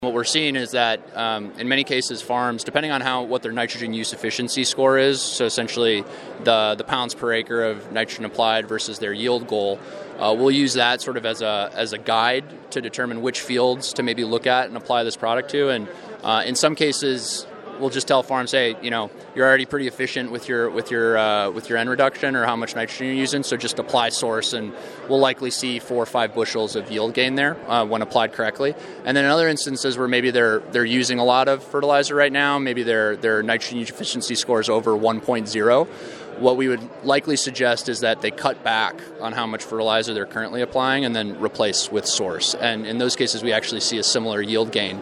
What we're seeing is that in many cases farms, depending on what their nitrogen use efficiency score is, so essentially the pounds per acre of nitrogen applied versus their yield goal, we'll use that sort of as a guide to determine which fields to maybe look at and apply this product to. And in some cases, we'll just tell farms, hey, you're already pretty efficient with your N reduction or how much nitrogen you're using, so just apply source, and we'll likely see 4 or 5 bushels of yield gain there when applied correctly. And then in other instances where maybe they're using a lot of fertilizer right now, maybe their nitrogen use efficiency score is over 1.0. What we would likely suggest is that they cut back on how much fertilizer they're currently applying and then replace with source. And in those cases, we actually see a similar yield gain.